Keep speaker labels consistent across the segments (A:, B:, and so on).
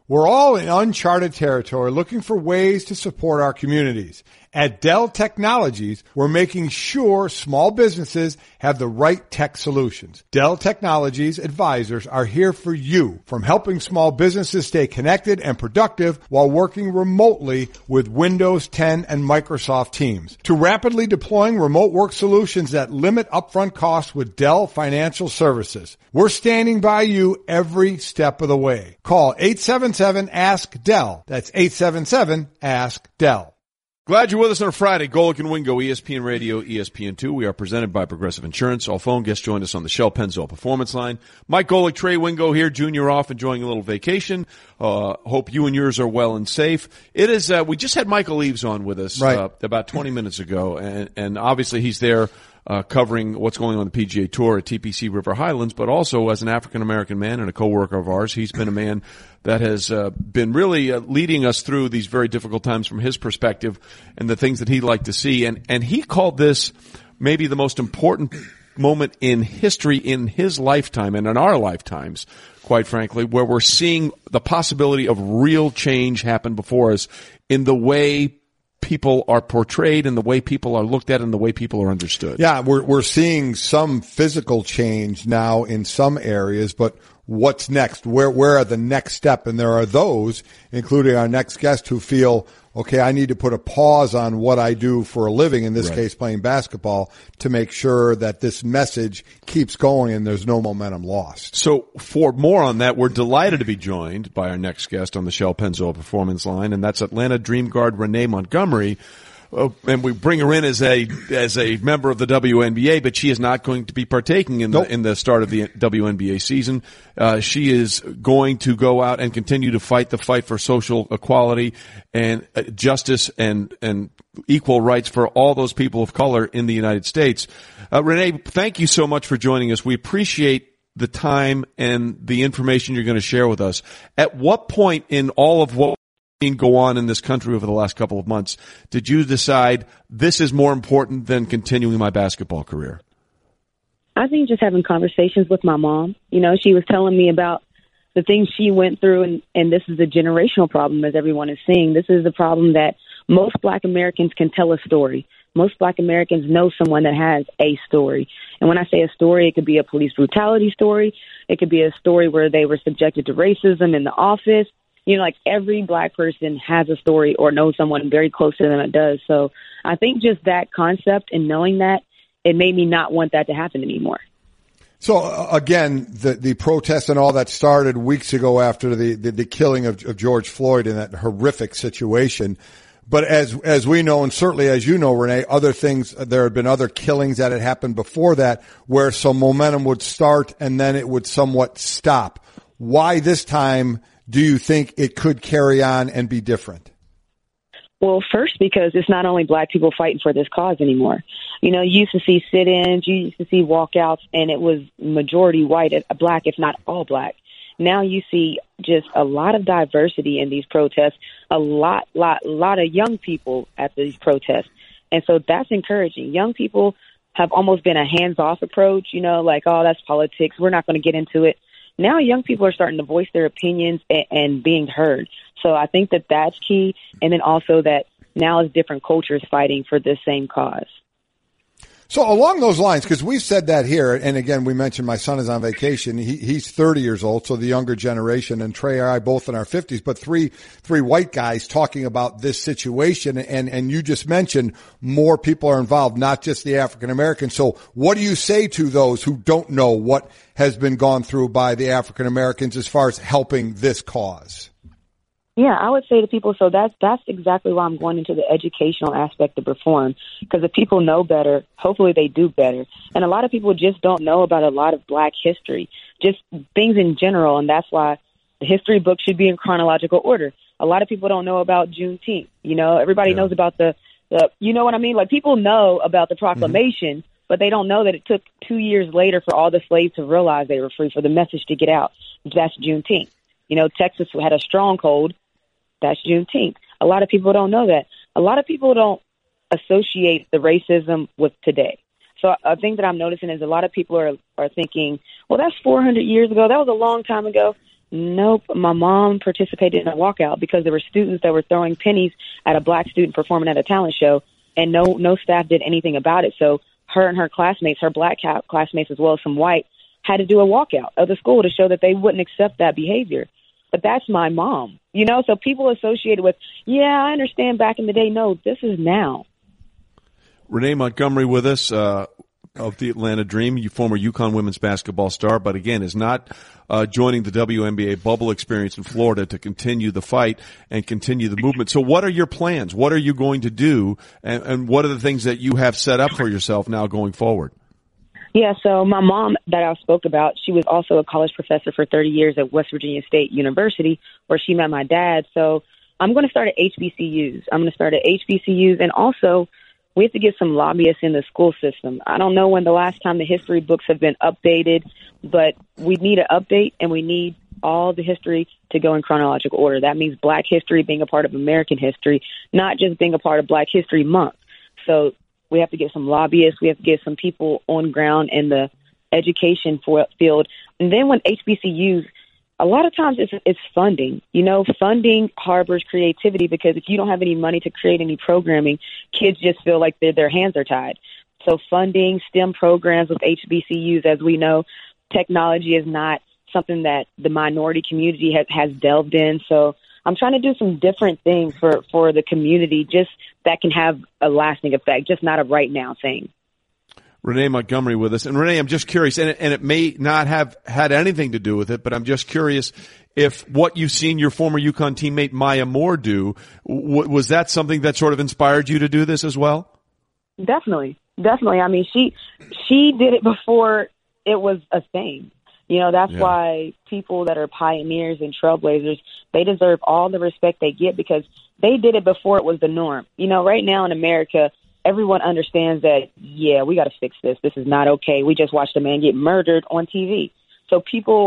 A: We're all in uncharted territory looking for ways to support our communities. At Dell Technologies, we're making sure small businesses have the right tech solutions. Dell Technologies advisors are here for you, from helping small businesses stay connected and productive while working remotely with Windows 10 and Microsoft Teams, to rapidly deploying remote work solutions that limit upfront costs with Dell Financial Services. We're standing by you every step of the way. Call 877-ASK-DELL. That's 877-ASK-DELL.
B: Glad you're with us on a Friday. Golic and Wingo, ESPN Radio, ESPN2. We are presented by Progressive Insurance. All phone guests join us on the Shell Pennzoil Performance Line. Mike Golic, Trey Wingo here, Junior off, enjoying a little vacation. Hope you and yours are well and safe. It is, we just had Michael Eaves on with us, about 20 minutes ago, and obviously he's there, covering what's going on the PGA Tour at TPC River Highlands, but also as an African-American man and a coworker of ours, he's been a man that has been really leading us through these very difficult times from his perspective and the things that he'd like to see. And he called this maybe the most important moment in history in his lifetime and in our lifetimes, quite frankly, where we're seeing the possibility of real change happen before us in the way people are portrayed and the way people are looked at and the way people are understood.
A: Yeah, we're seeing some physical change now in some areas, but what's next? Where are the next step? And there are those, including our next guest, who feel, okay, I need to put a pause on what I do for a living, in this case playing basketball, to make sure that this message keeps going and there's no momentum lost.
B: So for more on that, we're delighted to be joined by our next guest on the Shell Pennzoil Performance Line, and that's Atlanta Dream guard Renee Montgomery. And we bring her in as a member of the WNBA, but she is not going to be partaking in the start of the WNBA season. She is going to go out and continue to fight the fight for social equality and justice and equal rights for all those people of color in the United States. Renee, thank you so much for joining us. We appreciate the time and the information you're going to share with us. At what point in all of what go on in this country over the last couple of months did you decide this is more important than continuing my basketball career?
C: I think just having conversations with my mom. You know, she was telling me about the things she went through, and this is a generational problem, as everyone is seeing. This is a problem that most Black Americans can tell a story. Most Black Americans know someone that has a story. And when I say a story, it could be a police brutality story. It could be a story where they were subjected to racism in the office. You know, like every Black person has a story or knows someone very close to them that does. So I think just that concept and knowing that, it made me not want that to happen anymore.
A: So again, the protests and all that started weeks ago after the killing of George Floyd in that horrific situation. But as we know, and certainly as you know, Renee, other things, there had been other killings that had happened before that where some momentum would start and then it would somewhat stop. Why this time do you think it could carry on and be different?
C: Well, first, because it's not only Black people fighting for this cause anymore. You know, you used to see sit-ins, you used to see walkouts, and it was majority white, Black, if not all Black. Now you see just a lot of diversity in these protests, a lot of young people at these protests. And so that's encouraging. Young people have almost been a hands-off approach, you know, like, oh, that's politics, we're not going to get into it. Now young people are starting to voice their opinions and being heard. So I think that that's key. And then also that now it's different cultures fighting for this same cause.
A: So along those lines, because we've said that here, and again, we mentioned my son is on vacation. He's 30 years old, so the younger generation, and Trey and I both in our 50s, but three white guys talking about this situation. And you just mentioned more people are involved, not just the African Americans. So what do you say to those who don't know what has been gone through by the African Americans as far as helping this cause?
C: Yeah, I would say to people, so that's exactly why I'm going into the educational aspect of reform, because if people know better, hopefully they do better. And a lot of people just don't know about a lot of Black history, just things in general, and that's why the history book should be in chronological order. A lot of people don't know about Juneteenth. You know, everybody knows about the you know what I mean? Like, people know about the proclamation, but they don't know that it took 2 years later for all the slaves to realize they were free, for the message to get out. That's Juneteenth. You know, Texas had a stronghold. That's Juneteenth. A lot of people don't know that. A lot of people don't associate the racism with today. So a thing that I'm noticing is a lot of people are thinking, well, that's 400 years ago. That was a long time ago. Nope. My mom participated in a walkout because there were students that were throwing pennies at a black student performing at a talent show, and no staff did anything about it. So her and her classmates, her black classmates as well as some white, had to do a walkout of the school to show that they wouldn't accept that behavior. But that's my mom, so people associated with, I understand back in the day. No, this is now.
B: Renee Montgomery with us, of the Atlanta Dream, you former UConn women's basketball star, but again is not joining the WNBA bubble experience in Florida to continue the fight and continue the movement. So what are your plans? What are you going to do? And what are the things that you have set up for yourself now going forward?
C: Yeah, so my mom that I spoke about, she was also a college professor for 30 years at West Virginia State University, where she met my dad. So I'm going to start at HBCUs. And also we have to get some lobbyists in the school system. I don't know when the last time the history books have been updated, but we need an update, and we need all the history to go in chronological order. That means Black history being a part of American history, not just being a part of Black History Month. So we have to get some lobbyists. We have to get some people on ground in the education field. And then when HBCUs, a lot of times it's funding. Funding harbors creativity, because if you don't have any money to create any programming, kids just feel like their hands are tied. So funding STEM programs with HBCUs, as we know, technology is not something that the minority community has delved in. So I'm trying to do some different things for the community, just that can have a lasting effect, just not a right now thing.
B: Renee Montgomery with us. And Renee, I'm just curious, and it may not have had anything to do with it, but I'm just curious if what you've seen your former UConn teammate Maya Moore do, was that something that sort of inspired you to do this as well?
C: Definitely. I mean, she did it before it was a thing. That's why people that are pioneers and trailblazers, they deserve all the respect they get, because they did it before it was the norm. Right now in America, everyone understands that, we got to fix this. This is not okay. We just watched a man get murdered on TV. So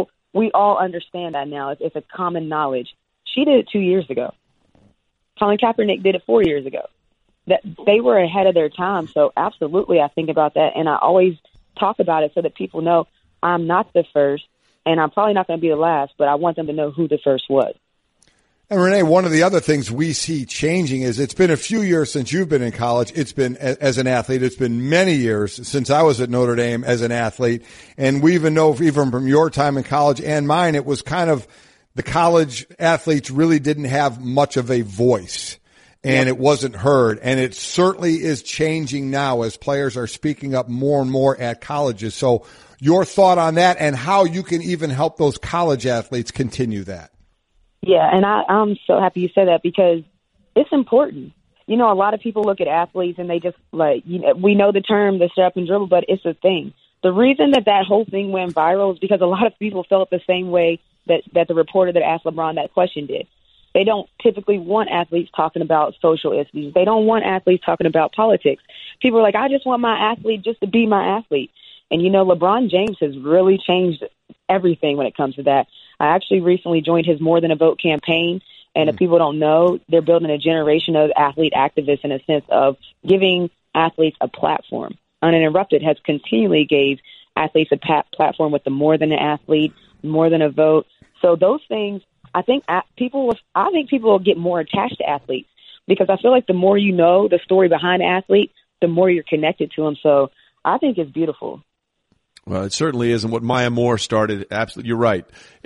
C: we all understand that now. It's a common knowledge. She did it 2 years ago. Colin Kaepernick did it 4 years ago. That they were ahead of their time. So absolutely, I think about that, and I always talk about it so that people know I'm not the first, and I'm probably not going to be the last, but I want them to know who the first was.
A: And Renee, one of the other things we see changing is it's been a few years since you've been in college. It's been as an athlete. It's been many years since I was at Notre Dame as an athlete. And we even know, even from your time in college and mine, it was kind of the college athletes really didn't have much of a voice, and it wasn't heard. And it certainly is changing now as players are speaking up more and more at colleges. So your thought on that, and how you can even help those college athletes continue that.
C: Yeah, and I'm so happy you said that, because it's important. A lot of people look at athletes and they just we know the term, the step and dribble, but it's a thing. The reason that whole thing went viral is because a lot of people felt the same way that the reporter that asked LeBron that question did. They don't typically want athletes talking about social issues. They don't want athletes talking about politics. People are like, I just want my athlete just to be my athlete. And, LeBron James has really changed everything when it comes to that. I actually recently joined his More Than a Vote campaign, and if people don't know, they're building a generation of athlete activists in a sense of giving athletes a platform. Uninterrupted has continually gave athletes a platform with the More Than an Athlete, More Than a Vote. So those things, I think people will get more attached to athletes, because I feel like the more you know the story behind an athlete, the more you're connected to them. So I think it's beautiful.
B: Well, it certainly is. And what Maya Moore started, absolutely, you're right.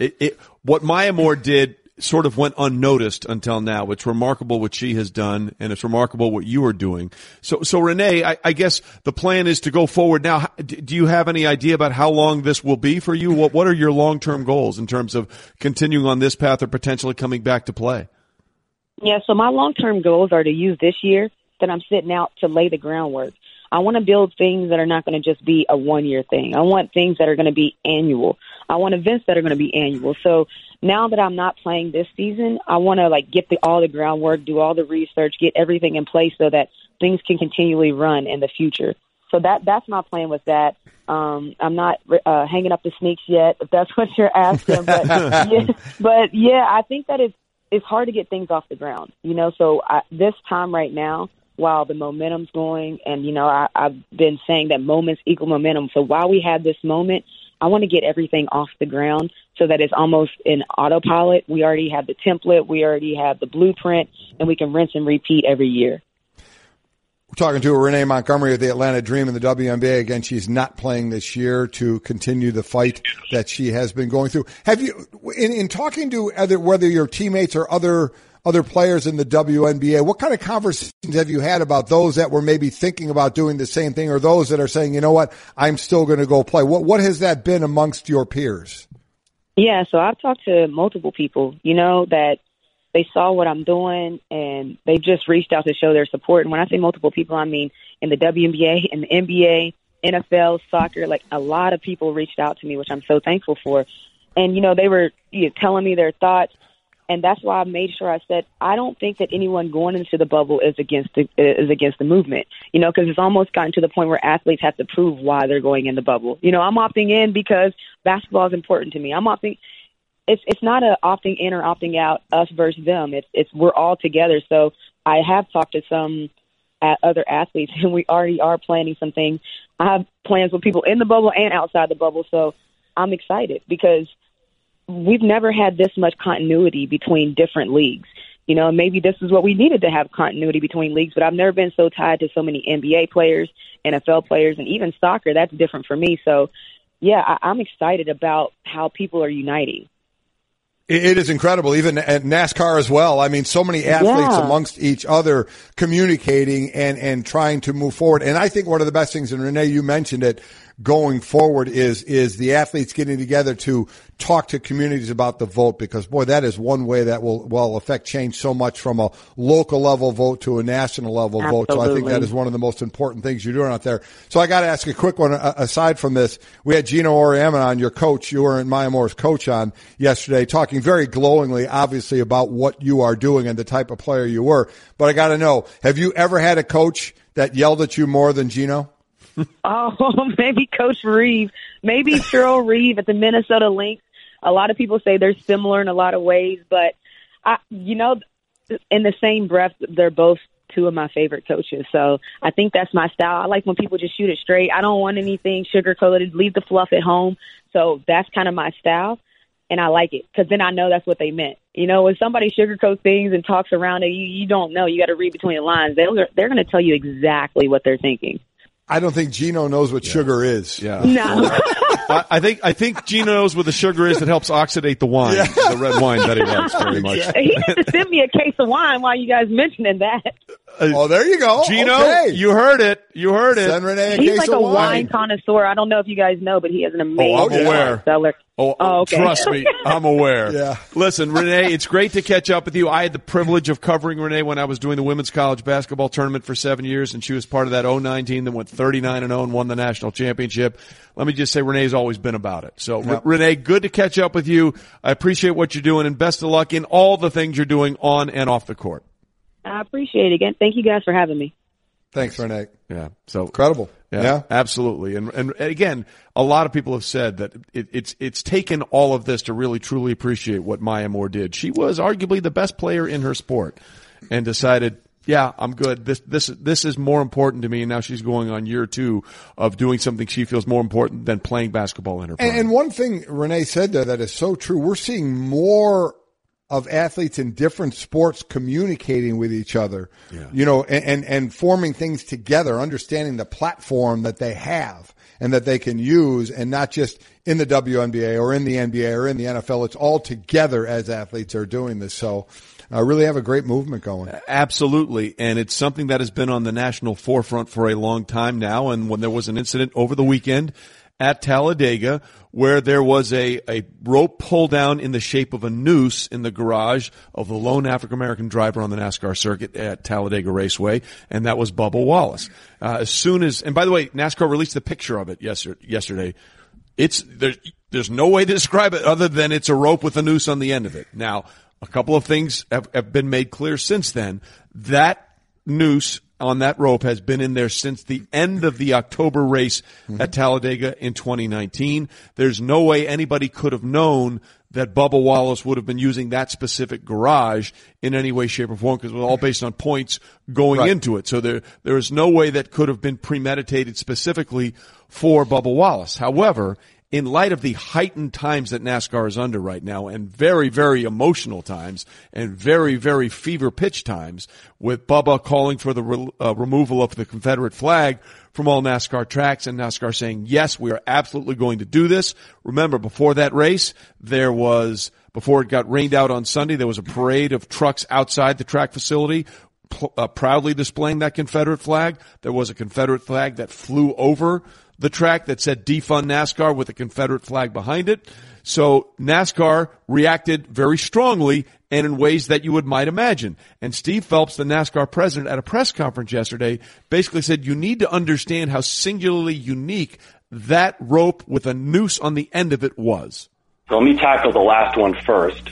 B: What Maya Moore did sort of went unnoticed until now. It's remarkable what she has done, and it's remarkable what you are doing. So Renee, I guess the plan is to go forward now. Do you have any idea about how long this will be for you? What are your long-term goals in terms of continuing on this path or potentially coming back to play?
C: Yeah, so my long-term goals are to use this year that I'm sitting out to lay the groundwork. I want to build things that are not going to just be a one-year thing. I want things that are going to be annual. I want events that are going to be annual. So now that I'm not playing this season, I want to get all the groundwork, do all the research, get everything in place so that things can continually run in the future. So that's my plan with that. I'm not hanging up the sneaks yet, if that's what you're asking. But I think that it's hard to get things off the ground. So this time right now, while the momentum's going, and, I've been saying that moments equal momentum. So while we have this moment, I want to get everything off the ground so that it's almost in autopilot. We already have the template, we already have the blueprint, and we can rinse and repeat every year.
A: We're talking to Renee Montgomery of the Atlanta Dream in the WNBA. Again, she's not playing this year to continue the fight that she has been going through. Have you, in talking to whether your teammates or other players in the WNBA, what kind of conversations have you had about those that were maybe thinking about doing the same thing, or those that are saying, you know what, I'm still going to go play? What has that been amongst your peers?
C: Yeah, so I've talked to multiple people, that they saw what I'm doing and they just reached out to show their support. And when I say multiple people, I mean in the WNBA, in the NBA, NFL, soccer, like a lot of people reached out to me, which I'm so thankful for. And, they were telling me their thoughts. And that's why I made sure I said, I don't think that anyone going into the bubble is against the movement, because it's almost gotten to the point where athletes have to prove why they're going in the bubble. I'm opting in because basketball is important to me. It's not a opting in or opting out, us versus them. It's we're all together. So I have talked to some other athletes, and we already are planning some things. I have plans with people in the bubble and outside the bubble. So I'm excited because we've never had this much continuity between different leagues. Maybe this is what we needed to have continuity between leagues, but I've never been so tied to so many NBA players, NFL players, and even soccer. That's different for me. So, yeah, I'm excited about how people are uniting.
A: It is incredible, even at NASCAR as well. I mean, so many athletes amongst each other communicating and trying to move forward. And I think one of the best things, and Renee, you mentioned it, going forward is the athletes getting together to talk to communities about the vote, because boy, that is one way that will affect change so much from a local level vote to a national level vote. So I think that is one of the most important things you're doing out there. So I got to ask a quick one aside from this. We had Geno Auriemma on, your coach. You were Maya Moore's coach on yesterday, talking very glowingly, obviously, about what you are doing and the type of player you were. But I got to know, have you ever had a coach that yelled at you more than Geno?
C: Oh, maybe Coach Reeve, maybe Cheryl Reeve at the Minnesota Lynx. A lot of people say they're similar in a lot of ways, but in the same breath, they're both two of my favorite coaches. So I think that's my style. I like when people just shoot it straight. I don't want anything sugar-coated, leave the fluff at home. So that's kind of my style, and I like it because then I know that's what they meant. When somebody sugarcoats things and talks around it, you don't know. You got to read between the lines. They're going to tell you exactly what they're thinking.
A: I don't think Geno knows what sugar is.
B: Yeah.
C: No.
B: I think Geno knows what the sugar is that helps oxidate the wine, the red wine that he likes very much.
C: He needs to send me a case of wine while you guys mentioning that.
A: Oh, there you go.
B: Geno,
A: okay.
B: You heard it.
A: Send Renee a
C: He's
A: case
C: like
A: of
C: a wine connoisseur. I don't know if you guys know, but he has an amazing
B: aware.
C: cellar. Okay.
B: Trust me, I'm aware.
A: Yeah.
B: Listen, Renee, it's great to catch up with you. I had the privilege of covering Renee when I was doing the women's college basketball tournament for 7 years, and she was part of that 09 team that went 39-0 and won the national championship. Let me just say, Renee's always been about it. So, Renee, good to catch up with you. I appreciate what you're doing, and best of luck in all the things you're doing on and off the court.
C: I appreciate it. Again, thank you guys for having me.
A: Thanks, Renee.
B: Yeah. So
A: incredible. Yeah,
B: absolutely. And again, a lot of people have said that it's taken all of this to really truly appreciate what Maya Moore did. She was arguably the best player in her sport and decided, yeah, I'm good. This is more important to me. And now she's going on year 2 of doing something she feels more important than playing basketball in her prime.
A: And one thing Renee said there that is so true, we're seeing more of athletes in different sports communicating with each other, and forming things together, understanding the platform that they have and that they can use, and not just in the WNBA or in the NBA or in the NFL. It's all together as athletes are doing this. So really have a great movement going.
B: Absolutely. And it's something that has been on the national forefront for a long time now. And when there was an incident over the weekend at Talladega where there was a rope pull down in the shape of a noose in the garage of the lone African-American driver on the NASCAR circuit at Talladega Raceway, and that was Bubba Wallace. And by the way, NASCAR released the picture of it yesterday. There's no way to describe it other than it's a rope with a noose on the end of it. Now, a couple of things have been made clear since then. That noose on that rope has been in there since the end of the October race at Talladega in 2019. There's no way anybody could have known that Bubba Wallace would have been using that specific garage in any way, shape, or form, because it was all based on points going into it. So there is no way that could have been premeditated specifically for Bubba Wallace. However, in light of the heightened times that NASCAR is under right now, and very, very emotional times, and very, very fever-pitch times, with Bubba calling for the removal of the Confederate flag from all NASCAR tracks, and NASCAR saying, yes, we are absolutely going to do this. Remember, before that race, before it got rained out on Sunday, there was a parade of trucks outside the track facility proudly displaying that Confederate flag. There was a Confederate flag that flew over the track that said defund NASCAR with a Confederate flag behind it. So NASCAR reacted very strongly and in ways that you might imagine. And Steve Phelps, the NASCAR president, at a press conference yesterday, basically said you need to understand how singularly unique that rope with a noose on the end of it was.
D: So let me tackle the last one first.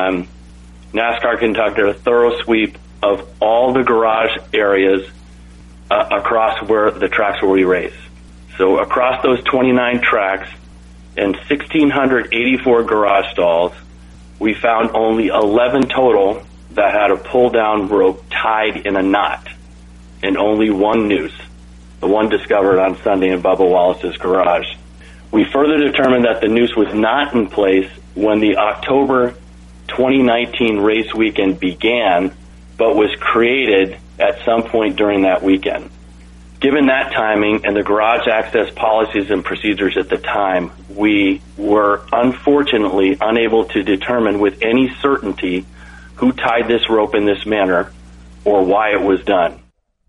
D: NASCAR conducted a thorough sweep of all the garage areas across where the tracks where we race. So across those 29 tracks and 1,684 garage stalls, we found only 11 total that had a pull-down rope tied in a knot, and only one noose, the one discovered on Sunday in Bubba Wallace's garage. We further determined that the noose was not in place when the October 2019 race weekend began, but was created at some point during that weekend. Given that timing and the garage access policies and procedures at the time, we were unfortunately unable to determine with any certainty who tied this rope in this manner or why it was done.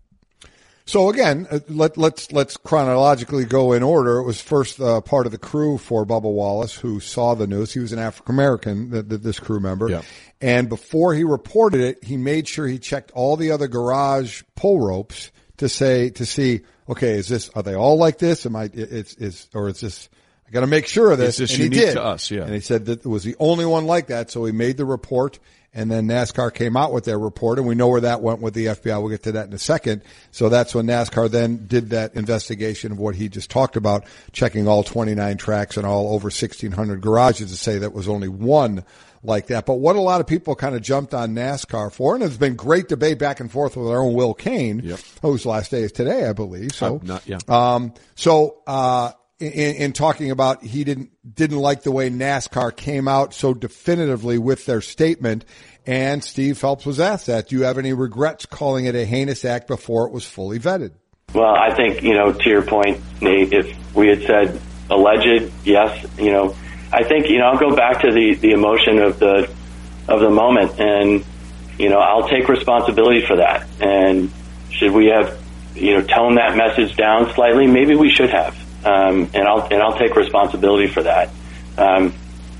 A: So again, let's chronologically go in order. It was first part of the crew for Bubba Wallace who saw the noose. He was an African American, this crew member, yeah. And before he reported it, he made sure he checked all the other garage pull ropes to see, okay, are they all like this? Or is this? I got to make sure of this.
B: Is this
A: and
B: unique
A: he did.
B: To us? Yeah.
A: And he said that it was the only one like that. So he made the report. And then NASCAR came out with their report, and we know where that went with the FBI. We'll get to that in a second. So that's when NASCAR then did that investigation of what he just talked about, checking all 29 tracks and all over 1,600 garages to say that was only one like that. But what a lot of people kind of jumped on NASCAR for, and there's been great debate back and forth with our own Will Kane, yep. Whose last day is today, I believe. So, in talking about he didn't like the way NASCAR came out so definitively with their statement, and Steve Phelps was asked that. Do you have any regrets calling it a heinous act before it was fully vetted?
D: Well, I think, to your point, Nate, if we had said alleged, yes, I think, I'll go back to the emotion of the moment, and, I'll take responsibility for that. And should we have, toned that message down slightly? Maybe we should have. And I'll take responsibility for that. I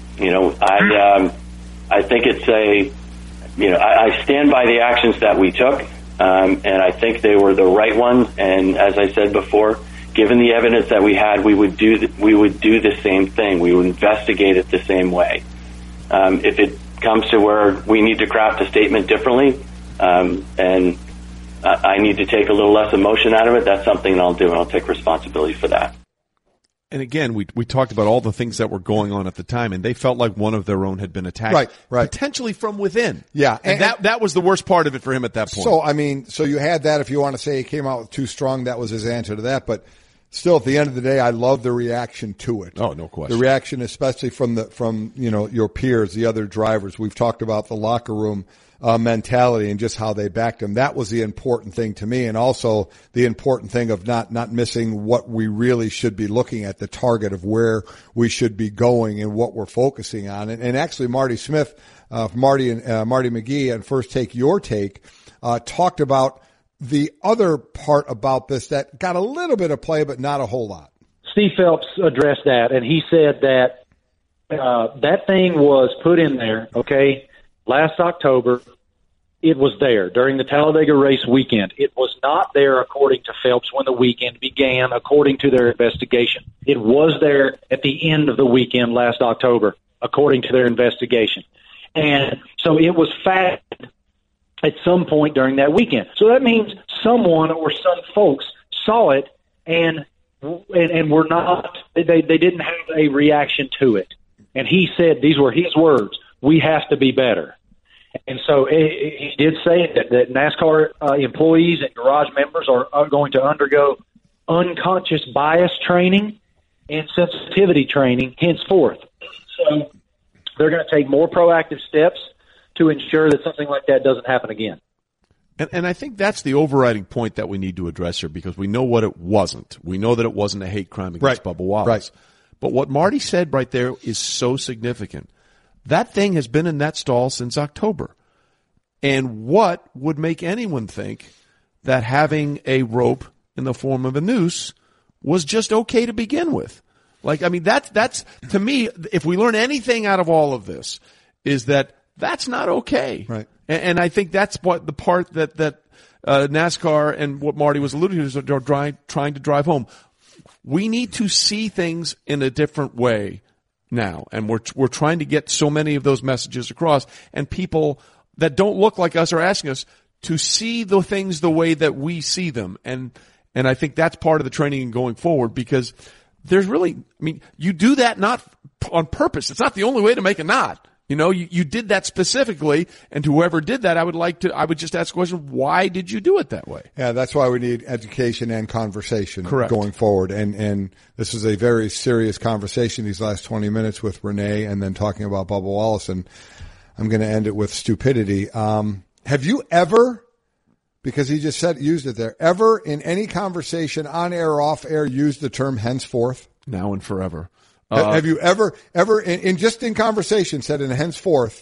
D: think it's I stand by the actions that we took, and I think they were the right ones. And as I said before, given the evidence that we had, we would do the same thing. We would investigate it the same way. If it comes to where we need to craft a statement differently, and I need to take a little less emotion out of it, that's something I'll do, and I'll take responsibility for that.
B: And again, we talked about all the things that were going on at the time, and they felt like one of their own had been attacked,
A: right.
B: Potentially from within.
A: Yeah,
B: and that was the worst part of it for him at that point.
A: So you had that. If you want to say he came out with too strong, that was his answer to that. But still, at the end of the day, I love the reaction to it.
B: Oh, no question.
A: The reaction, especially from your peers, the other drivers. We've talked about the locker room mentality and just how they backed him. That was the important thing to me, and also the important thing of not missing what we really should be looking at, the target of where we should be going and what we're focusing on. And actually, Marty Smith, Marty McGee, and First Take Your Take, talked about the other part about this that got a little bit of play, but not a whole lot.
E: Steve Phelps addressed that, and he said that that thing was put in there, okay, last October. It was there during the Talladega race weekend. It was not there, according to Phelps, when the weekend began, according to their investigation. It was there at the end of the weekend last October, according to their investigation. And so it was found at some point during that weekend. So that means someone or some folks saw it and were not, they didn't have a reaction to it. And he said, these were his words, we have to be better. And so he did say that NASCAR employees and garage members are going to undergo unconscious bias training, and sensitivity training henceforth. So they're going to take more proactive steps to ensure that something like that doesn't happen again.
B: And I think that's the overriding point that we need to address here, because we know what it wasn't. We know that it wasn't a hate crime against Bubba Wallace.
A: Right.
B: But what Marty said right there is so significant. That thing has been in that stall since October. And what would make anyone think that having a rope in the form of a noose was just okay to begin with? Like, I mean, that's to me, if we learn anything out of all of this, is that that's not okay.
A: Right.
B: And I think that's what the part that NASCAR and what Marty was alluding to is they're trying to drive home. We need to see things in a different way now, and we're trying to get so many of those messages across, and people that don't look like us are asking us to see the things the way that we see them, and I think that's part of the training and going forward, because there's really, I mean, you do that not on purpose. It's not the only way to make a knot. You know, you did that specifically, and whoever did that, I would just ask the question, why did you do it that way?
A: Yeah, that's why we need education and conversation
B: Correct.
A: Going forward. And this is a very serious conversation these last 20 minutes with Renee and then talking about Bubba Wallace. And I'm going to end it with stupidity. Have you ever, because he just used it there, ever in any conversation on air or off air used the term henceforth?
B: Now and forever.
A: Have you ever in just in conversation said in henceforth?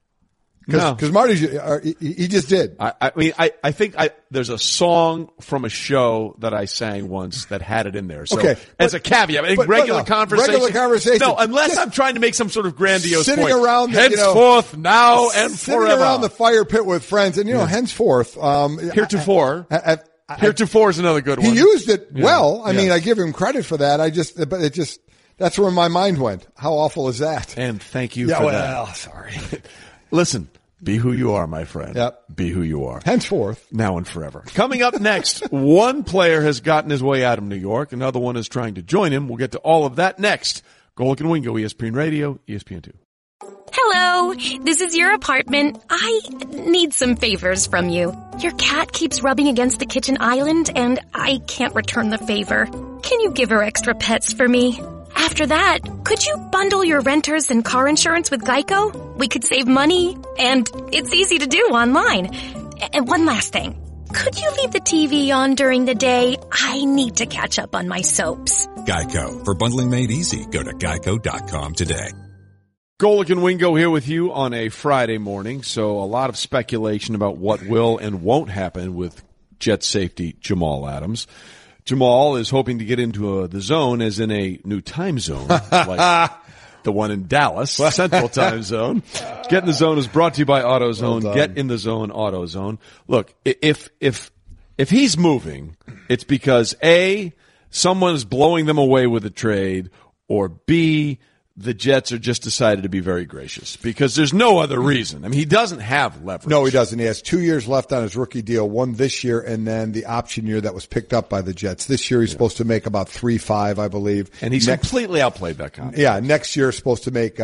B: No.
A: Because Marty, he just did.
B: I mean, I think there's a song from a show that I sang once that had it in there. So
A: okay,
B: as a caveat, in regular conversation. No, unless I'm trying to make some sort of grandiose
A: sitting
B: point.
A: Around
B: henceforth, now and
A: sitting
B: forever.
A: Around the fire pit with friends, and henceforth.
B: Heretofore. Heretofore is another good one.
A: He used it well. I
B: Yes.
A: mean, I give him credit for that. But it just, that's where my mind went. How awful is that?
B: And thank you for that.
A: Sorry.
B: Listen, be who you are, my friend.
A: Yep.
B: Be who you are.
A: Henceforth.
B: Now and forever. Coming up next, one player has gotten his way out of New York. Another one is trying to join him. We'll get to all of that next. Golic and Wingo, ESPN Radio, ESPN2.
F: Hello, this is your apartment. I need some favors from you. Your cat keeps rubbing against the kitchen island, and I can't return the favor. Can you give her extra pets for me? After that, could you bundle your renters and car insurance with Geico? We could save money, and it's easy to do online. And one last thing. Could you leave the TV on during the day? I need to catch up on my soaps.
G: Geico. For bundling made easy, go to geico.com today.
B: Golic and Wingo here with you on a Friday morning. So a lot of speculation about what will and won't happen with Jet safety Jamal Adams. Jamal is hoping to get into the zone, as in a new time zone, like the one in Dallas, Central Time Zone. Get in the Zone is brought to you by AutoZone.
A: Well
B: Get in the Zone, AutoZone. Look, if he's moving, it's because A, someone is blowing them away with a trade, or B, the Jets are just decided to be very gracious, because there's no other reason. I mean, he doesn't have leverage.
A: No, he doesn't. He has 2 years left on his rookie deal, one this year and then the option year that was picked up by the Jets. This year he's supposed to make about 3.5, I believe.
B: And he's completely outplayed that contract.
A: Yeah, next year is supposed to make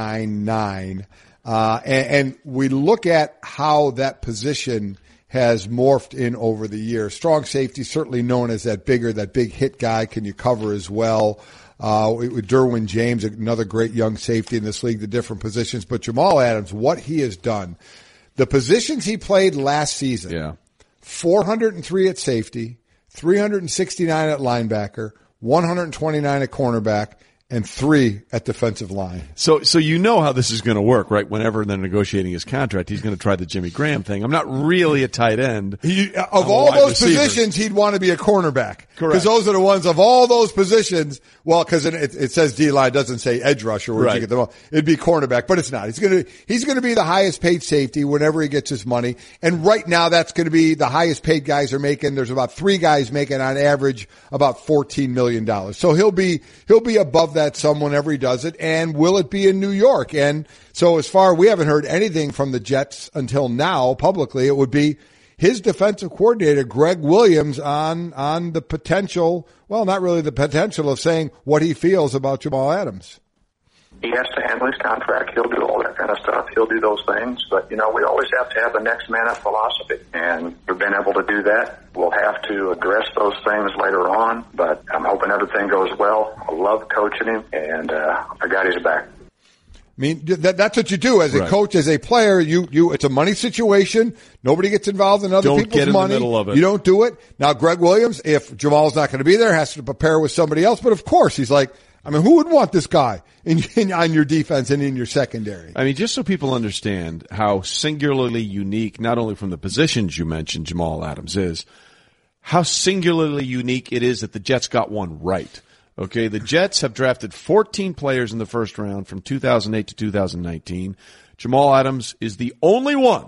A: 9.9. And we look at how that position has morphed in over the years. Strong safety, certainly known as that big hit guy. Can you cover as well? With Derwin James, another great young safety in this league, the different positions. But Jamal Adams, what he has done, the positions he played last season, 403 at safety, 369 at linebacker, 129 at cornerback, and 3 at defensive line.
B: So you know how this is going to work, right? Whenever they're negotiating his contract, he's going to try the Jimmy Graham thing. I'm not really a tight end.
A: Of all those positions, he'd want to be a cornerback. Correct. Because those are the ones of all those positions. Well, because it says D-line, it doesn't say edge rusher. Where you get them all. It'd be cornerback, but it's not. He's going to be the highest paid safety whenever he gets his money. And right now, that's going to be the highest paid guys are making. There's about 3 guys making on average about $14 million. So he'll be above that some whenever he does it. And will it be in New York? And so we haven't heard anything from the Jets until now publicly. It would be his defensive coordinator, Greg Williams, on the potential, well, not really the potential of saying what he feels about Jamal Adams.
H: He has to handle his contract. He'll do all that kind of stuff. He'll do those things. But, we always have to have the next man up philosophy. And the been able to do that. We'll have to address those things later on, but I'm hoping everything goes well. I love coaching him, and I got his back.
A: I mean, that's what you do as a
B: Right.
A: coach, as a player. It's a money situation. Nobody gets involved in other
B: Don't
A: people's
B: get in the
A: money.
B: middle of it.
A: You don't do it. Now, Greg Williams, if Jamal's not going to be there, has to prepare with somebody else. But of course, he's like, I mean, who would want this guy on your defense and in your secondary?
B: I mean, just so people understand how singularly unique, not only from the positions you mentioned, Jamal Adams is, how singularly unique it is that the Jets got one right. Okay, the Jets have drafted 14 players in the first round from 2008 to 2019. Jamal Adams is the only one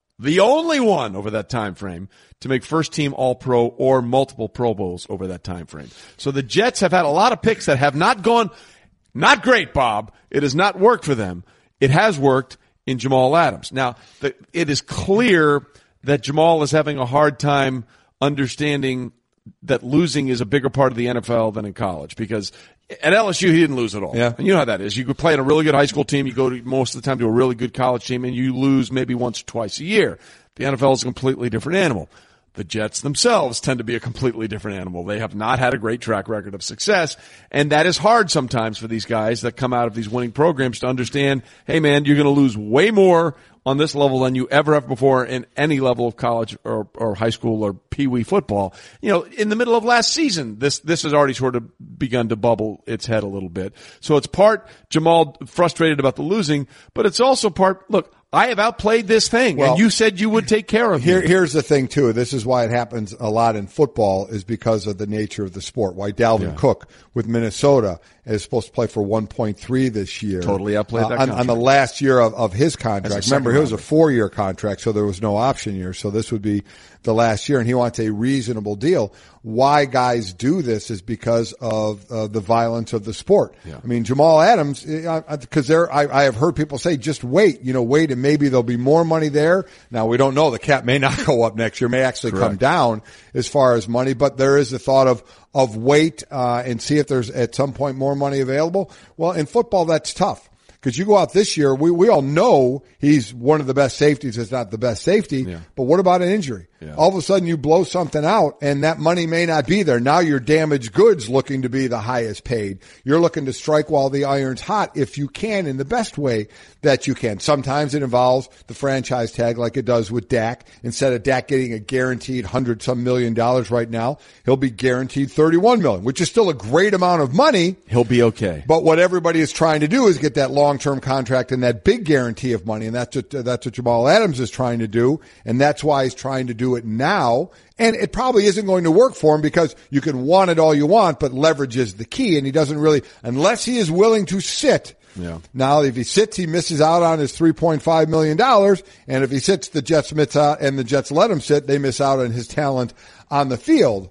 B: over that time frame to make first-team All-Pro or multiple Pro Bowls over that time frame. So the Jets have had a lot of picks that have not gone, not great, Bob. It has not worked for them. It has worked in Jamal Adams. Now, it is clear that Jamal is having a hard time understanding that losing is a bigger part of the NFL than in college, because at LSU he didn't lose at all.
A: Yeah.
B: And you know how that is. You could play in a really good high school team, you go to most of the time to a really good college team, and you lose maybe once or twice a year. The NFL is a completely different animal. The Jets themselves tend to be a completely different animal. They have not had a great track record of success, and that is hard sometimes for these guys that come out of these winning programs to understand, hey man, you're going to lose way more on this level than you ever have before in any level of college or high school or pee-wee football. You know, in the middle of last season, this has already sort of begun to bubble its head a little bit. So it's part Jamal frustrated about the losing, but it's also part, look, I have outplayed this thing, and you said you would take care of me.
A: Here's the thing, too. This is why it happens a lot in football, is because of the nature of the sport. Why Dalvin Cook with Minnesota is supposed to play for 1.3 this year.
B: Totally outplayed that contract.
A: On the last year of his contract. Remember, it was a 4-year contract, so there was no option year. So this would be the last year, and he wants a reasonable deal. Why guys do this is because of the violence of the sport. Yeah. I mean, Jamal Adams, because I have heard people say, just wait, wait, and maybe there'll be more money there. Now, we don't know. The cap may not go up next year, may actually come down as far as money, but there is a thought of wait and see if there's at some point more money available. Well, in football, that's tough. Because you go out this year, we all know he's one of the best safeties, if not the best safety. Yeah. But what about an injury? Yeah. All of a sudden you blow something out and that money may not be there. Now you're damaged goods looking to be the highest paid. You're looking to strike while the iron's hot if you can in the best way that you can. Sometimes it involves the franchise tag like it does with Dak. Instead of Dak getting a guaranteed $100-some million right now, he'll be guaranteed $31 million, which is still a great amount of money.
B: He'll be okay.
A: But what everybody is trying to do is get that long-term contract and that big guarantee of money, and that's what Jamal Adams is trying to do, and that's why he's trying to do it now. And it probably isn't going to work for him because you can want it all you want, but leverage is the key, and he doesn't really, unless he is willing to sit. Yeah. Now, if he sits, he misses out on his $3.5 million, and if he sits, the Jets miss out, and the Jets let him sit, they miss out on his talent on the field.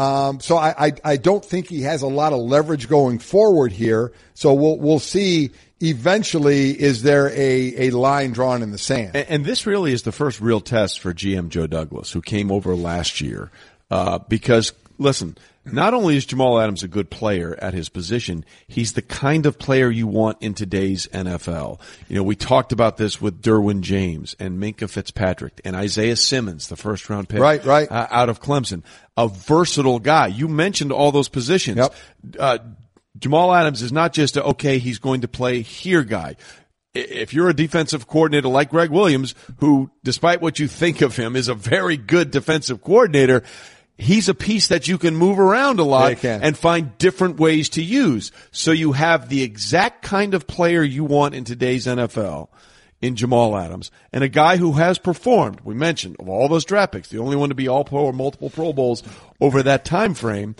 A: So I don't think he has a lot of leverage going forward here. So we'll see. Eventually, is there a line drawn in the sand?
B: And this really is the first real test for GM Joe Douglas, who came over last year. Because, listen, not only is Jamal Adams a good player at his position, he's the kind of player you want in today's NFL. We talked about this with Derwin James and Minkah Fitzpatrick and Isaiah Simmons, the first-round pick
A: right.
B: Out of Clemson. A versatile guy. You mentioned all those positions.
A: Yep.
B: Jamal Adams is not just he's going to play here guy. If you're a defensive coordinator like Greg Williams, who, despite what you think of him, is a very good defensive coordinator, he's a piece that you can move around a lot and find different ways to use. So you have the exact kind of player you want in today's NFL in Jamal Adams, and a guy who has performed. We mentioned, of all those draft picks, the only one to be all-pro or multiple Pro Bowls over that time frame.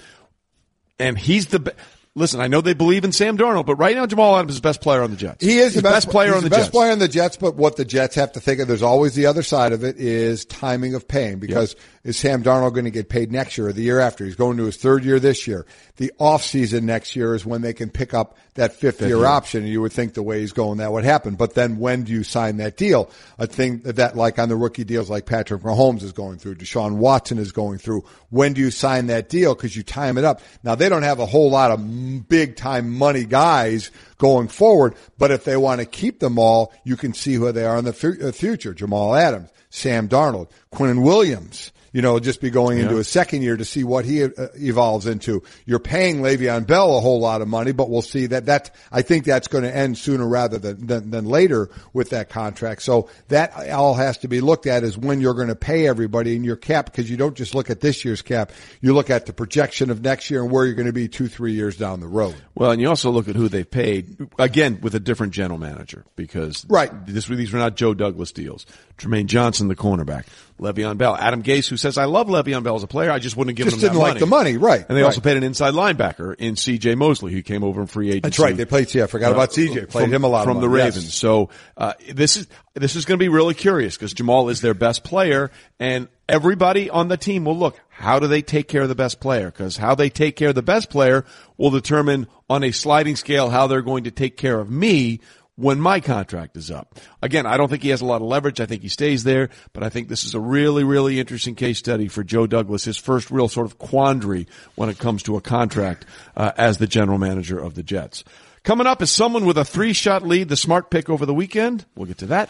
B: And he's listen, I know they believe in Sam Darnold, but right now Jamal Adams is the best player on the Jets.
A: He is the best player on the Jets.
B: He's the best
A: player on the Jets, but what the Jets have to think of, there's always the other side of it, is timing of paying. Because is Sam Darnold going to get paid next year or the year after? He's going to his third year this year. The offseason next year is when they can pick up that fifth-year option, and you would think the way he's going that would happen. But then when do you sign that deal? A thing that, like on the rookie deals like Patrick Mahomes is going through, Deshaun Watson is going through, when do you sign that deal? Because you time it up. Now, they don't have a whole lot of big-time money guys going forward, but if they want to keep them all, you can see who they are in the future. Jamal Adams, Sam Darnold, Quinnen Williams, just be going into a second year to see what he evolves into. You're paying Le'Veon Bell a whole lot of money, but we'll see I think that's going to end sooner rather than later with that contract. So that all has to be looked at as when you're going to pay everybody in your cap, because you don't just look at this year's cap. You look at the projection of next year and where you're going to be 2-3 years down the road.
B: Well, and you also look at who they've paid, again, with a different general manager, because these were not Joe Douglas deals. Tremaine Johnson, the cornerback. Le'Veon Bell. Adam Gase, who says, I love Le'Veon Bell as a player. I just wouldn't have given him that money.
A: Just didn't like the money, right.
B: And they also paid an inside linebacker in C.J. Mosley, who came over in free agency.
A: That's right. They played, I forgot about C.J. Played him a lot
B: from the Ravens. Yes. So, this is going to be really curious because Jamal is their best player, and everybody on the team will look, how do they take care of the best player? Because how they take care of the best player will determine on a sliding scale how they're going to take care of me when my contract is up. Again, I don't think he has a lot of leverage. I think he stays there, but I think this is a really, really interesting case study for Joe Douglas, his first real sort of quandary when it comes to a contract as the general manager of the Jets. Coming up is someone with a 3-shot lead, the smart pick over the weekend. We'll get to that.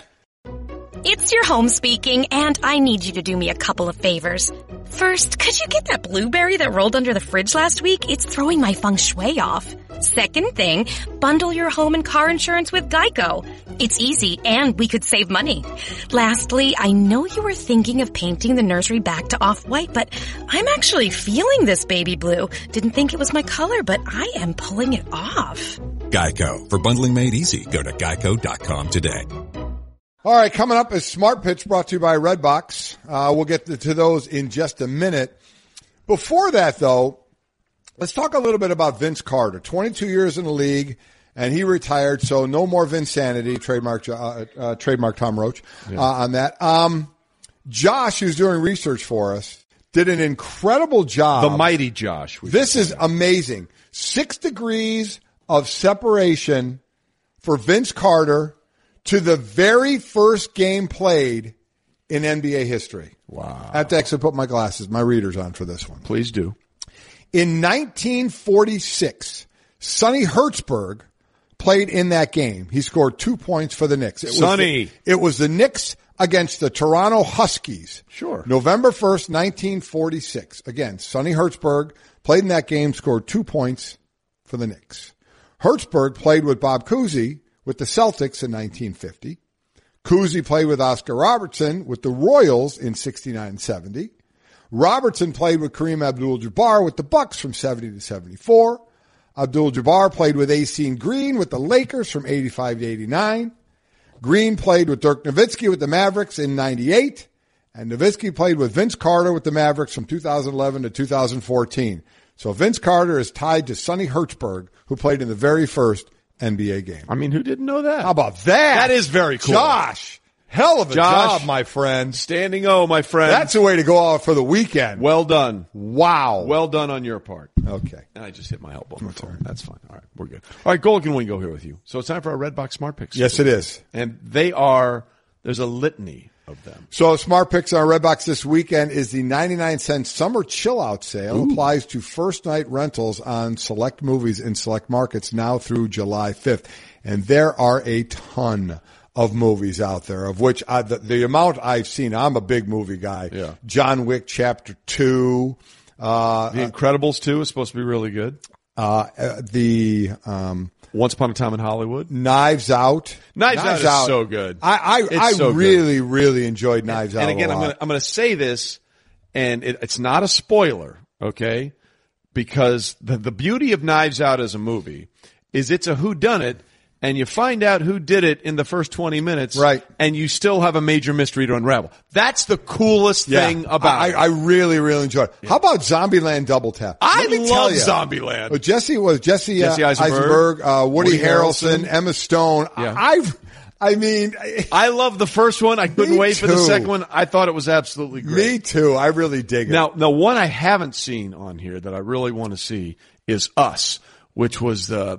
F: It's your home speaking, and I need you to do me a couple of favors. First, could you get that blueberry that rolled under the fridge last week? It's throwing my feng shui off. Second thing, bundle your home and car insurance with Geico. It's easy, and we could save money. Lastly, I know you were thinking of painting the nursery back to off-white, but I'm actually feeling this baby blue. Didn't think it was my color, but I am pulling it off.
G: Geico. For bundling made easy, go to geico.com today.
A: All right, coming up is Smart Pitch, brought to you by Redbox. We'll get to those in just a minute. Before that, though, let's talk a little bit about Vince Carter. 22 years in the league, and he retired, so no more Vinsanity, trademark Tom Roach on that. Josh, who's doing research for us, did an incredible job.
B: The mighty Josh.
A: This is amazing. 6 degrees of separation for Vince Carter to the very first game played in NBA history.
B: Wow.
A: I have to actually put my readers on for this one.
B: Please do.
A: In 1946, Sonny Hertzberg played in that game. He scored 2 points for the Knicks. It was the Knicks against the Toronto Huskies.
B: Sure.
A: November 1st, 1946. Again, Sonny Hertzberg played in that game, scored 2 points for the Knicks. Hertzberg played with Bob Cousy with the Celtics in 1950. Cousy played with Oscar Robertson with the Royals in 69-70. Robertson played with Kareem Abdul-Jabbar with the Bucks from 70 to 74. Abdul-Jabbar played with Ace Green with the Lakers from 85 to 89. Green played with Dirk Nowitzki with the Mavericks in 98. And Nowitzki played with Vince Carter with the Mavericks from 2011 to 2014. So Vince Carter is tied to Sonny Hertzberg, who played in the very first NBA game.
B: I mean, who didn't know that?
A: How about that?
B: That is very cool.
A: Josh, hell of a job, my friend.
B: Standing O, my friend.
A: That's a way to go out for the weekend.
B: Well done.
A: Wow.
B: Well done on your part.
A: Okay.
B: And I just hit my elbow. That's fine. All right, we're good. All right, Golic and Wingo here with you. So it's time for our Redbox Smart Picks.
A: Yes, it is.
B: And there's a litany of them.
A: So Smart Picks on Redbox this weekend is the 99-cent summer chill-out sale.
B: Ooh.
A: Applies to first-night rentals on select movies in select markets now through July 5th. And there are a ton of movies out there, of which the amount I've seen, I'm a big movie guy.
B: Yeah.
A: John Wick Chapter 2.
B: The Incredibles 2 is supposed to be really good. Once Upon a Time in Hollywood.
A: Knives Out.
B: Knives Out is so good.
A: I really enjoyed Knives Out.
B: And again, I'm going to say this, and it's not a spoiler, okay? Because the beauty of Knives Out as a movie is it's a whodunit, and you find out who did it in the first 20 minutes,
A: right? And
B: you still have a major mystery to unravel. That's the coolest thing about it.
A: I really enjoyed it. Yeah. How about Zombieland Double Tap?
B: I love Zombieland.
A: Well, Jesse Eisenberg, Woody Harrelson, Emma Stone.
B: Yeah.
A: I
B: love the first one. I couldn't wait for the second one. I thought it was absolutely great.
A: Me too. I really dig it.
B: Now, one I haven't seen on here that I really want to see is Us, which was the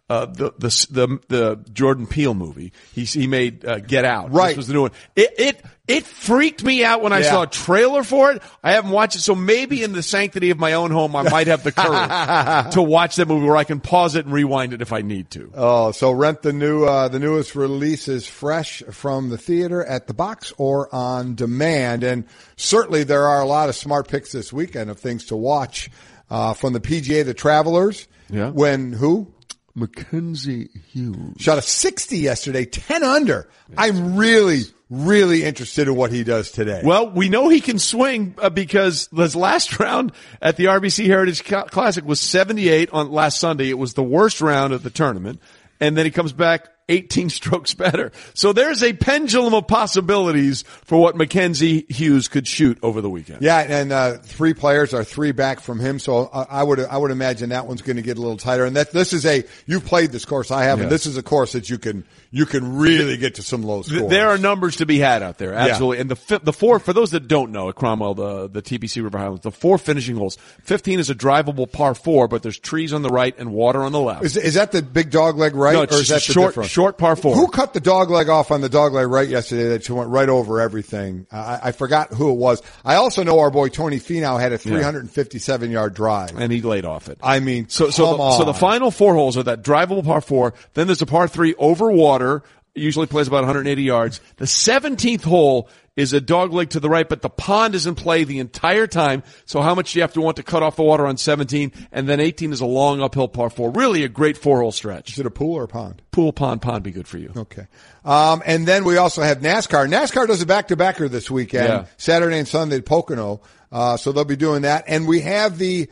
B: the Jordan Peele movie. He made Get Out.
A: Right.
B: This was the new one. It freaked me out when I saw a trailer for it. I haven't watched it, so maybe in the sanctity of my own home, I might have the courage to watch that movie where I can pause it and rewind it if I need to.
A: Oh, so rent the newest release is fresh from the theater at the box or on demand. And certainly there are a lot of smart picks this weekend of things to watch, from the PGA, the Travelers.
B: Yeah.
A: When who?
B: Mackenzie Hughes
A: shot a 60 yesterday, 10 under. Yes. I'm really interested in what he does today.
B: Well, we know he can swing because his last round at the RBC Heritage Classic was 78 on last Sunday. It was the worst round of the tournament. And then he comes back 18 strokes better. So there's a pendulum of possibilities for what Mackenzie Hughes could shoot over the weekend.
A: Yeah, and 3 players are 3 back from him, so I would imagine that one's going to get a little tighter. And this is you've played this course, I haven't. Yes. This is a course that you can really get to some low scores.
B: There are numbers to be had out there, absolutely. Yeah. And the 4, for those that don't know, at Cromwell, the TPC River Highlands, the 4 finishing holes. 15 is a drivable par 4, but there's trees on the right and water on the left.
A: Is that the big dog leg right?
B: No, it's
A: or is that
B: short par 4.
A: Who cut the dog leg off on the dog leg right yesterday that you went right over everything? I forgot who it was. I also know our boy Tony Finau had a 357-yard drive.
B: And he laid off it.
A: I mean,
B: so the final 4 holes are that drivable par 4. Then there's a par 3 over water. Usually plays about 180 yards. The 17th hole is a dog leg to the right, but the pond is in play the entire time. So how much do you have to want to cut off the water on 17? And then 18 is a long uphill par 4. Really a great 4-hole stretch.
A: Is it a pool or a pond?
B: Pool, pond be good for you.
A: Okay. And then we also have NASCAR. NASCAR does a back-to-backer this weekend, Saturday and Sunday at Pocono. So they'll be doing that. And we have the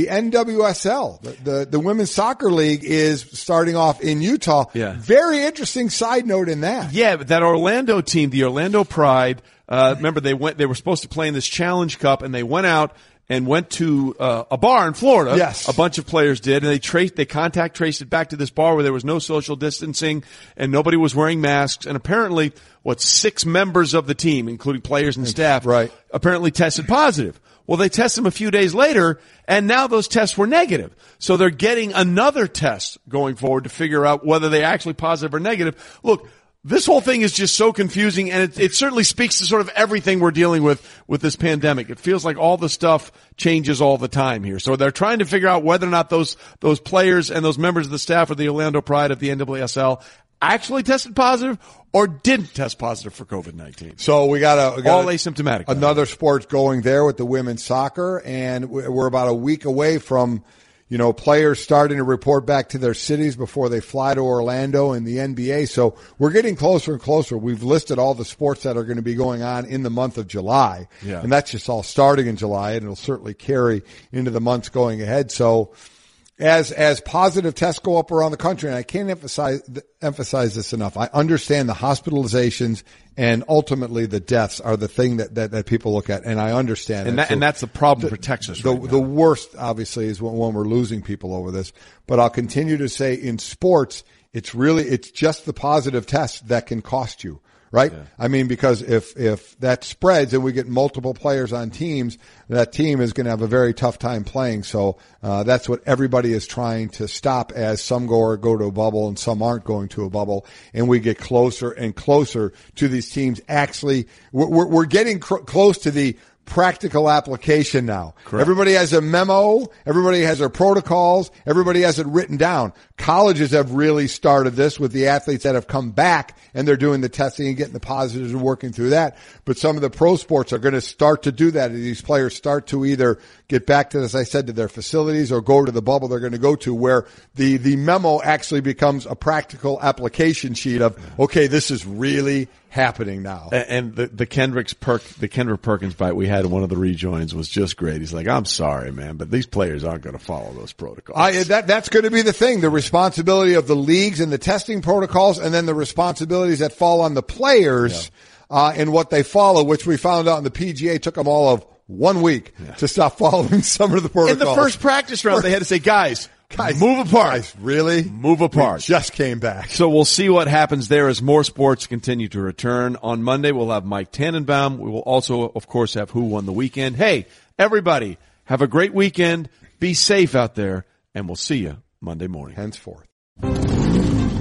A: NWSL, the Women's Soccer League is starting off in Utah.
B: Yeah.
A: Very interesting side note in that.
B: Yeah, but that Orlando team, the Orlando Pride, remember they were supposed to play in this Challenge Cup and they went out and went to a bar in Florida.
A: Yes.
B: A bunch of players did, and they contact traced it back to this bar where there was no social distancing and nobody was wearing masks, and apparently 6 members of the team, including players and staff, apparently tested positive. Well, they test them a few days later, and now those tests were negative. So they're getting another test going forward to figure out whether they're actually positive or negative. Look, this whole thing is just so confusing, and it certainly speaks to sort of everything we're dealing with this pandemic. It feels like all the stuff changes all the time here. So they're trying to figure out whether or not those players and those members of the staff of the Orlando Pride of the NWSL actually tested positive or didn't test positive for COVID-19.
A: So we got
B: all asymptomatic.
A: Another sport going there with the women's soccer, and we're about a week away from, players starting to report back to their cities before they fly to Orlando in the NBA. So we're getting closer and closer. We've listed all the sports that are going to be going on in the month of July.
B: Yeah. And
A: that's just all starting in July, and it'll certainly carry into the months going ahead. So as positive tests go up around the country, and I can't emphasize this enough, I understand the hospitalizations and ultimately the deaths are the thing that people look at, and I understand
B: that. And that's the problem for Texas right now.
A: The worst, obviously, is when we're losing people over this. But I'll continue to say in sports, it's just the positive test that can cost you. Right? Yeah. I mean, because if that spreads and we get multiple players on teams, that team is going to have a very tough time playing. So, that's what everybody is trying to stop, as some go to a bubble and some aren't going to a bubble. And we get closer and closer to these teams. Actually, we're getting close to the practical application now.
B: Correct.
A: Everybody has a memo. Everybody has their protocols. Everybody has it written down. Colleges have really started this with the athletes that have come back, and they're doing the testing and getting the positives and working through that. But some of the pro sports are going to start to do that. These players start to either get back to, as I said, to their facilities or go to the bubble they're going to go to, where the memo actually becomes a practical application sheet of, okay, this is really happening now.
B: And the Kendrick Perkins bite we had in one of the rejoins was just great. He's like, I'm sorry, man, but these players aren't going to follow those protocols.
A: That's going to be the thing, the responsibility of the leagues and the testing protocols, and then the responsibilities that fall on the players, and what they follow, which we found out in the PGA took them all of 1 week to stop following some of the protocols.
B: In the first practice round, they had to say, guys, move apart.
A: Guys, really?
B: Move apart.
A: We just came back.
B: So we'll see what happens there as more sports continue to return. On Monday, we'll have Mike Tannenbaum. We will also, of course, have Who Won the Weekend. Hey, everybody, have a great weekend. Be safe out there, and we'll see you Monday morning.
A: Henceforth.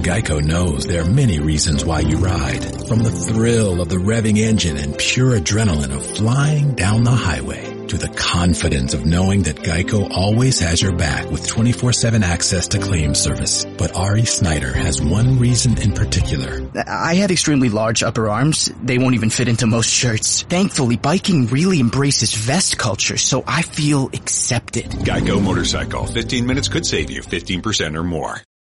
G: Geico knows there are many reasons why you ride. From the thrill of the revving engine and pure adrenaline of flying down the highway, to the confidence of knowing that Geico always has your back with 24/7 access to claim service. But Ari Snyder has one reason in particular.
I: I have extremely large upper arms. They won't even fit into most shirts. Thankfully, biking really embraces vest culture, so I feel accepted.
J: Geico Motorcycle. 15 minutes could save you 15% or more.